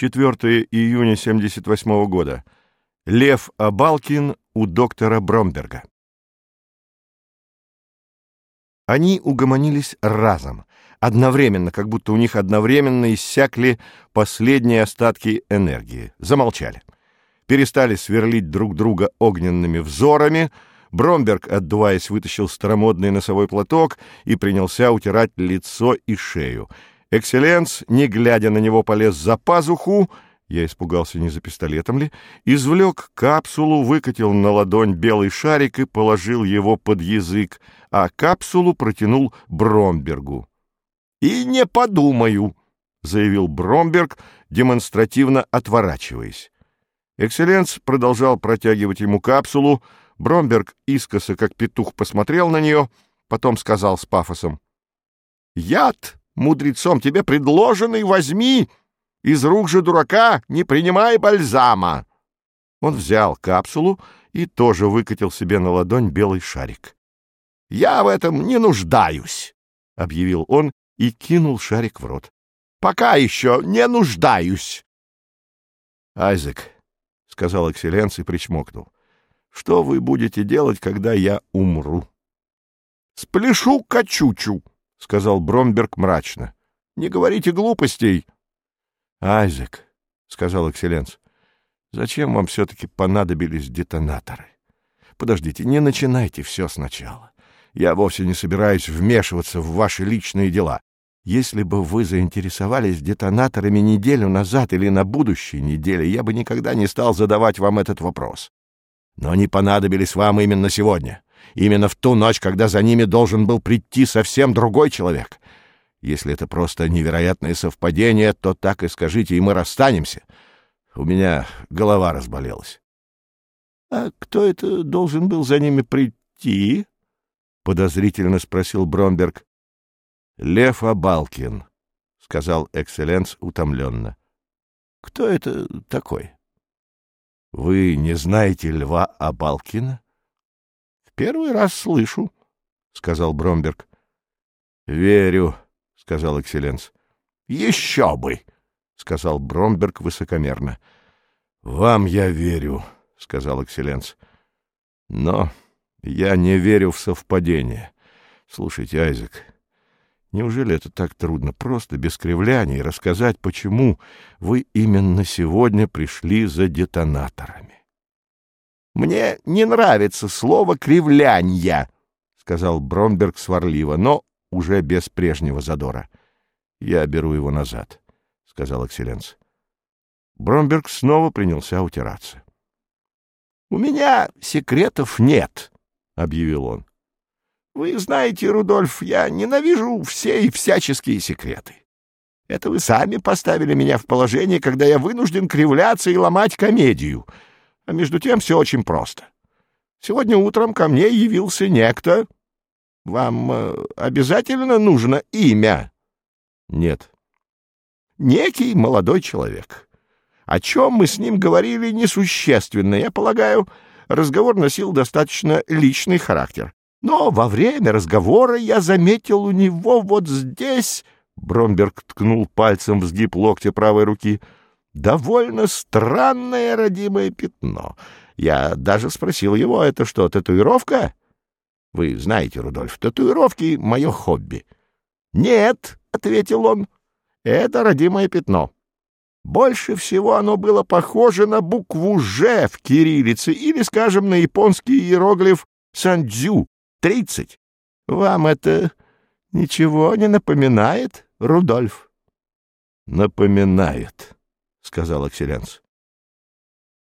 4 июня 1978 года. Лев Абалкин у доктора Бромберга. Они угомонились разом, одновременно, как будто у них одновременно иссякли последние остатки энергии. Замолчали. Перестали сверлить друг друга огненными взорами. Бромберг, отдуваясь, вытащил старомодный носовой платок и принялся утирать лицо и шею. Экселленс, не глядя на него, полез за пазуху, я испугался, не за пистолетом ли, извлек капсулу, выкатил на ладонь белый шарик и положил его под язык, а капсулу протянул Бромбергу. «И не подумаю», — заявил Бромберг, демонстративно отворачиваясь. Экселленс продолжал протягивать ему капсулу. Бромберг искоса, как петух, посмотрел на нее, потом сказал с пафосом: «Яд мудрецом тебе предложенный возьми, из рук же дурака не принимай бальзама». Он взял капсулу и тоже выкатил себе на ладонь белый шарик. «Я в этом не нуждаюсь», — объявил он и кинул шарик в рот. «Пока еще не нуждаюсь». «Айзек», — сказал Экселленс и причмокнул, — «что вы будете делать, когда я умру?» «Спляшу качучу», — сказал Бромберг мрачно. «Не говорите глупостей». «Айзек», — сказал Экселленс, — «зачем вам все-таки понадобились детонаторы? Подождите, не начинайте все сначала. Я вовсе не собираюсь вмешиваться в ваши личные дела. Если бы вы заинтересовались детонаторами неделю назад или на будущей неделе, я бы никогда не стал задавать вам этот вопрос. Но они понадобились вам именно сегодня, именно в ту ночь, когда за ними должен был прийти совсем другой человек. Если это просто невероятное совпадение, то так и скажите, и мы расстанемся. У меня голова разболелась». «А кто это должен был за ними прийти?» — подозрительно спросил Бромберг. «Лев Абалкин», — сказал Экселленс утомленно. «Кто это такой?» «Вы не знаете Льва Абалкина?» «В первый раз слышу», — сказал Бромберг. «Верю», — сказал Экселленс. «Еще бы», — сказал Бромберг высокомерно. «Вам я верю», — сказал Экселленс. «Но я не верю в совпадение. Слушайте, Айзек, неужели это так трудно, просто без кривляний рассказать, почему вы именно сегодня пришли за детонаторами?» «Мне не нравится слово «кривлянья», — сказал Бромберг сварливо, но уже без прежнего задора. «Я беру его назад», — сказал Экселленс. Бромберг снова принялся утираться. «У меня секретов нет», — объявил он. «Вы знаете, Рудольф, я ненавижу все и всяческие секреты. Это вы сами поставили меня в положение, когда я вынужден кривляться и ломать комедию. А между тем все очень просто. Сегодня утром ко мне явился некто. Вам обязательно нужно имя?» «Нет». «Некий молодой человек. О чем мы с ним говорили, несущественно. Я полагаю, разговор носил достаточно личный характер. Но во время разговора я заметил у него вот здесь...» Бромберг ткнул пальцем в сгиб локтя правой руки. «Довольно странное родимое пятно. Я даже спросил его, это что, татуировка? Вы знаете, Рудольф, татуировки — мое хобби». «Нет», — ответил он, — «это родимое пятно. Больше всего оно было похоже на букву «Ж» в кириллице или, скажем, на японский иероглиф «Сандзю» 30. Вам это ничего не напоминает, Рудольф?» «Напоминает», — сказал Экселленс.